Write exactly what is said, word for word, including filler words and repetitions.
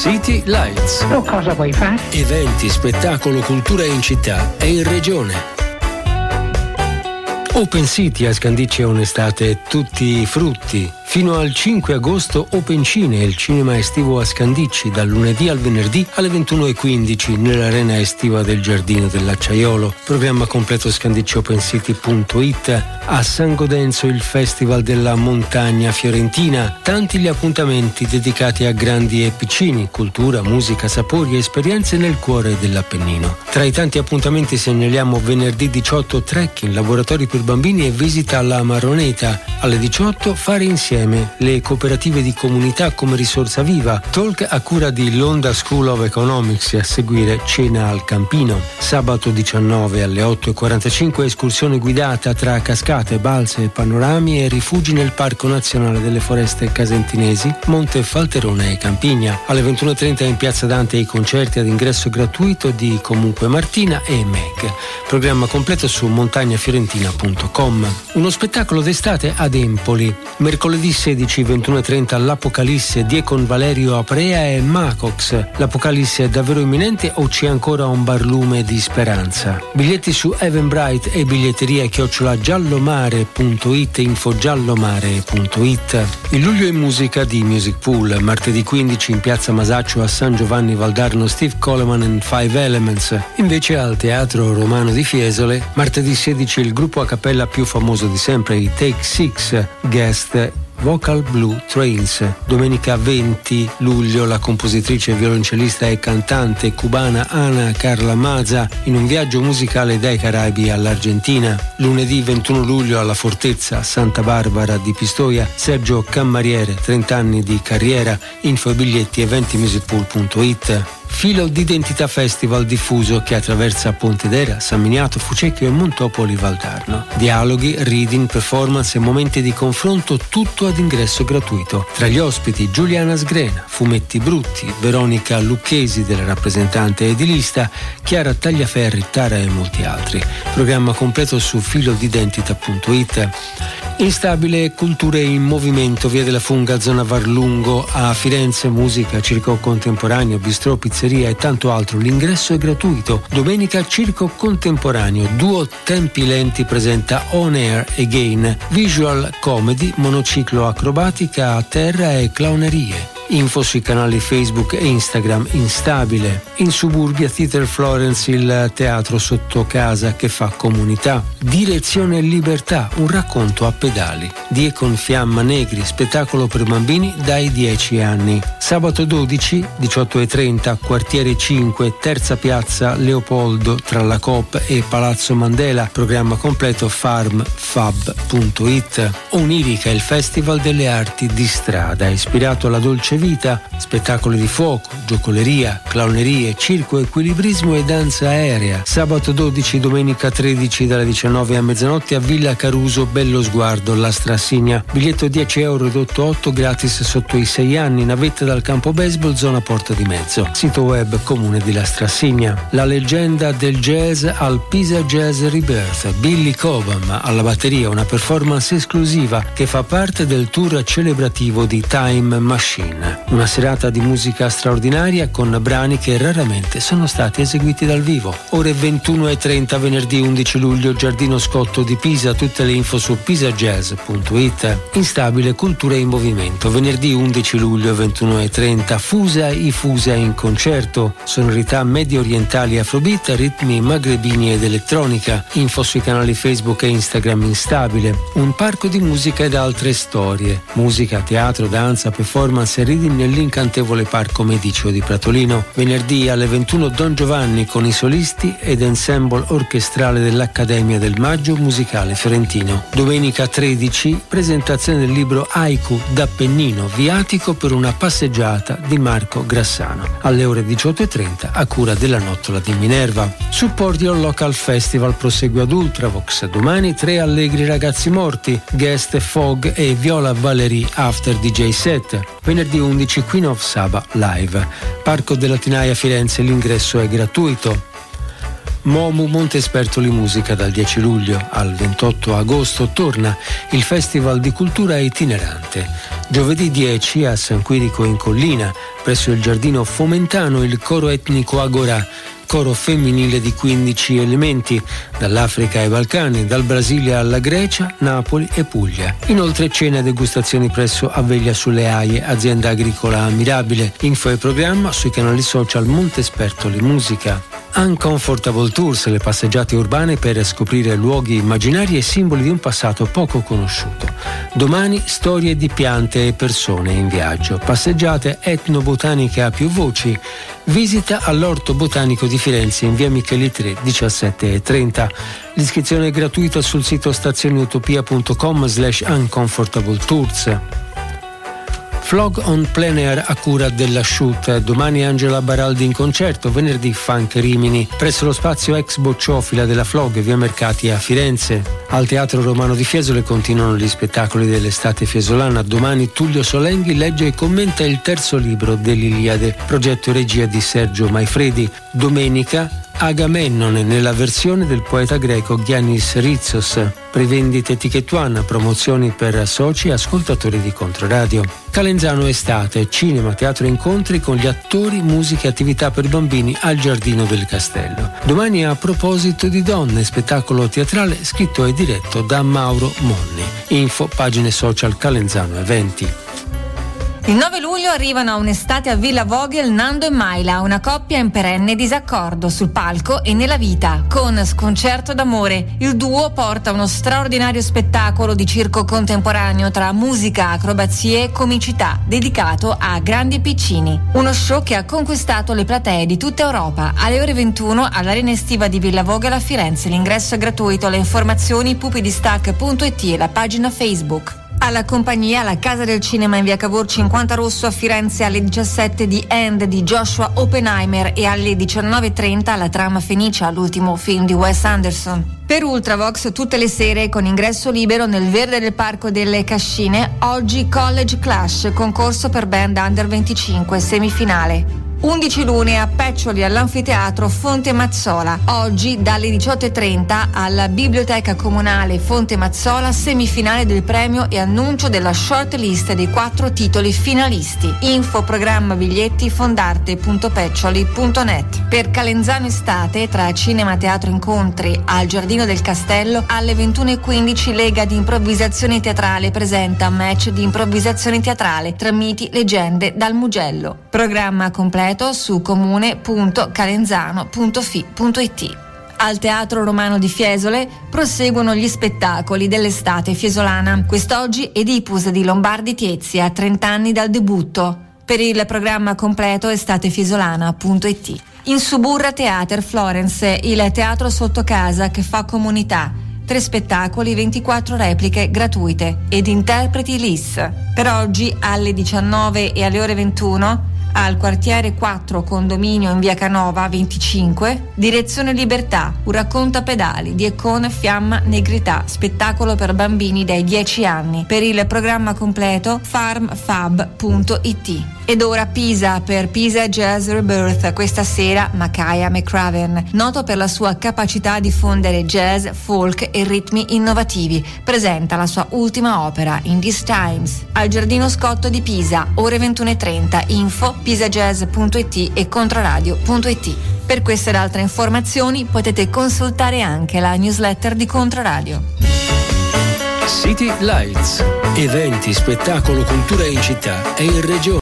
City Lights. Oh, cosa vuoi fare? Eventi, spettacolo, cultura in città e in regione. Open City a Scandicci è un'estate tutti i frutti. Fino al cinque agosto Open Cine, il cinema estivo a Scandicci, dal lunedì al venerdì alle ventuno e quindici nell'arena estiva del Giardino dell'Acciaiolo. Programma completo scandicci open city punto it. A San Godenzo il Festival della Montagna Fiorentina. Tanti gli appuntamenti dedicati a grandi e piccini, cultura, musica, sapori e esperienze nel cuore dell'Appennino. Tra i tanti appuntamenti segnaliamo venerdì diciotto trekking, laboratori per bambini e visita alla Marroneta. Alle diciotto fare insieme le cooperative di comunità come risorsa viva, talk a cura di Londra School of Economics e a seguire cena al Campino. Sabato diciannove alle otto e quarantacinque escursione guidata tra cascate, balze, panorami e rifugi nel Parco Nazionale delle Foreste Casentinesi, Monte Falterone e Campigna. Alle ventuno e trenta in Piazza Dante i concerti ad ingresso gratuito di Comunque Martina e Meg. Programma completo su montagnafiorentina punto com. Uno spettacolo d'estate ad Empoli. Mercoledì sedici, ventuno e trenta all'Apocalisse, Diecon Valerio Aprea e Macox. L'Apocalisse è davvero imminente o c'è ancora un barlume di speranza? Biglietti su Eventbrite e biglietteria chiocciola giallomare punto it, info giallomare punto it. Il luglio in musica di Music Pool. Martedì quindici in Piazza Masaccio a San Giovanni Valdarno Steve Coleman and Five Elements. Invece al Teatro Romano di Fiesole, martedì sedici il gruppo a cappella più famoso di sempre, i Take Six, guest Vocal Blue Trains. Domenica venti luglio la compositrice, violoncellista e cantante cubana Ana Carla Maza in un viaggio musicale dai Caraibi all'Argentina. Lunedì ventuno luglio alla Fortezza Santa Barbara di Pistoia Sergio Cammariere, trenta anni di carriera. Info e biglietti eventi music pool punto it. Filo d'identità festival diffuso che attraversa Pontedera, San Miniato, Fucecchio e Montopoli Valdarno. Dialoghi, reading, performance e momenti di confronto, tutto ad ingresso gratuito. Tra gli ospiti Giuliana Sgrena, Fumetti Brutti, Veronica Lucchesi della rappresentante edilista, Chiara Tagliaferri, Tara e molti altri. Programma completo su filo d'identità punto it. Instabile culture in movimento, via della Funga, zona Varlungo, a Firenze, musica, circo contemporaneo, bistrò, pizzeria e tanto altro. L'ingresso è gratuito. Domenica circo contemporaneo, duo Tempi Lenti presenta On Air Again, visual comedy, monociclo acrobatica a terra e clownerie. Info sui canali Facebook e Instagram Instabile. In Suburbia Theater Florence, il teatro sotto casa che fa comunità. Direzione Libertà, un racconto a pedali. Diecon Fiamma Negri, spettacolo per bambini dai dieci anni. Sabato dodici, diciotto e trenta, quartiere cinque, terza piazza Leopoldo, tra la Coop e Palazzo Mandela. Programma completo farm fab punto it. Onirica, il festival delle arti di strada, ispirato alla dolce vita, spettacoli di fuoco, giocoleria, clownerie, circo, equilibrismo e danza aerea. Sabato dodici, domenica tredici dalle diciannove a mezzanotte a Villa Caruso, Bello Sguardo, La Strassigna. Biglietto dieci euro, ridotto otto, gratis sotto i sei anni, navetta dal campo baseball, zona Porta di Mezzo. Sito web comune di La Strassigna. La leggenda del jazz al Pisa Jazz Rebirth, Billy Cobham alla batteria, una performance esclusiva che fa parte del tour celebrativo di Time Machine. Una serata di musica straordinaria con brani che raramente sono stati eseguiti dal vivo. Ore ventuno e trenta venerdì undici luglio, Giardino Scotto di Pisa. Tutte le info su pisa jazz punto it. Instabile cultura in movimento. Venerdì undici luglio ventuno e trenta, Fusa i Fusa in concerto. Sonorità medio orientali, afrobeat, ritmi magrebini ed elettronica. Info sui canali Facebook e Instagram Instabile. Un parco di musica ed altre storie. Musica, teatro, danza, performance e reading nell'incantevole Parco Medicio di Pratolino. Venerdì alle ventuno Don Giovanni con i solisti ed ensemble orchestrale dell'Accademia del Maggio Musicale Fiorentino. Domenica tredici, presentazione del libro Haiku d'Appennino, viatico per una passeggiata di Marco Grassano. Alle ore diciotto e trenta a cura della Nottola di Minerva. Support Your Local Festival prosegue ad Ultravox. Domani tre allegri ragazzi morti, guest Fog e Viola Valerie after D J set. Venerdì undici Queen of Saba live. Parco della Tinaia Firenze, l'ingresso è gratuito. Momu Montespertoli Musica dal dieci luglio al ventotto agosto torna il Festival di Cultura Itinerante. Giovedì dieci a San Quirico in Collina, presso il Giardino Fomentano, il coro etnico Agorà, coro femminile di quindici elementi, dall'Africa ai Balcani, dal Brasile alla Grecia, Napoli e Puglia. Inoltre cena e degustazioni presso Aveglia sulle Aie, azienda agricola ammirabile. Info e programma sui canali social Montespertoli Musica. Uncomfortable Tours, le passeggiate urbane per scoprire luoghi immaginari e simboli di un passato poco conosciuto. Domani storie di piante e persone in viaggio, passeggiate etnobotaniche a più voci, visita all'Orto Botanico di Firenze in via Micheli tre diciassette e trenta. L'iscrizione è gratuita sul sito stazioneutopia punto com slash uncomfortable tours. Vlog on plein air a cura della Shoot. Domani Angela Baraldi in concerto, venerdì Funk Rimini, presso lo spazio ex Bocciofila della Vlog, via Mercati a Firenze. Al Teatro Romano di Fiesole continuano gli spettacoli dell'estate fiesolana. Domani Tullio Solenghi legge e commenta il terzo libro dell'Iliade, progetto e regia di Sergio Maifredi. Domenica Agamennone nella versione del poeta greco Giannis Ritsos. Prevendite Ticket One, promozioni per soci e ascoltatori di Controradio. Calenzano estate, cinema, teatro, incontri con gli attori, musica e attività per bambini al Giardino del Castello. Domani A proposito di donne, spettacolo teatrale scritto e diretto da Mauro Monni. Info, pagine social Calenzano Eventi. Il nove luglio arrivano a un'estate a Villa Vogel Nando e Maila, una coppia in perenne disaccordo sul palco e nella vita. Con Sconcerto d'amore, il duo porta uno straordinario spettacolo di circo contemporaneo tra musica, acrobazie e comicità, dedicato a grandi e piccini. Uno show che ha conquistato le platee di tutta Europa. Alle ore ventuno all'Arena Estiva di Villa Vogel a Firenze. L'ingresso è gratuito, le informazioni pupidistac punto it e la pagina Facebook. Alla compagnia La Casa del Cinema in via Cavour cinquanta Rosso a Firenze alle diciassette di End di Joshua Oppenheimer e alle diciannove e trenta La Trama Fenicia, l'ultimo film di Wes Anderson. Per Ultravox tutte le sere con ingresso libero nel Verde del Parco delle Cascine. Oggi College Clash, concorso per band under venticinque, semifinale. undici lune a Peccioli all'Anfiteatro Fonte Mazzola. Oggi dalle diciotto e trenta alla Biblioteca Comunale Fonte Mazzola, semifinale del premio e annuncio della short list dei quattro titoli finalisti. Info, programma, biglietti fondarte punto peccioli punto net. Per Calenzano estate, tra cinema, teatro, incontri al Giardino del Castello, alle ventuno e quindici Lega di Improvvisazione Teatrale presenta match di improvvisazione teatrale tra miti, leggende dal Mugello. Programma completo su comune punto calenzano punto fi punto it. Al Teatro Romano di Fiesole proseguono gli spettacoli dell'estate fiesolana. Quest'oggi Oedipus di Lombardi Tiezzi a trenta anni dal debutto. Per il programma completo estatefiesolana punto it. In Suburra Theater Florence, il teatro sotto casa che fa comunità. Tre spettacoli, ventiquattro repliche gratuite ed interpreti L I S. Per oggi alle diciannove e alle ore ventuno al quartiere quattro condominio in via Canova venticinque, Direzione Libertà, un racconto a pedali di Econ Fiamma Negrità, spettacolo per bambini dai dieci anni. Per il programma completo farmfab punto it. Ed ora Pisa per Pisa Jazz Rebirth, questa sera Makaya McCraven, noto per la sua capacità di fondere jazz, folk e ritmi innovativi, presenta la sua ultima opera In These Times al Giardino Scotto di Pisa, ore ventuno e trenta. Info pisajazz punto it e controradio punto it. Per queste ed altre informazioni potete consultare anche la newsletter di Controradio. City Lights, eventi, spettacolo, cultura in città e in regione.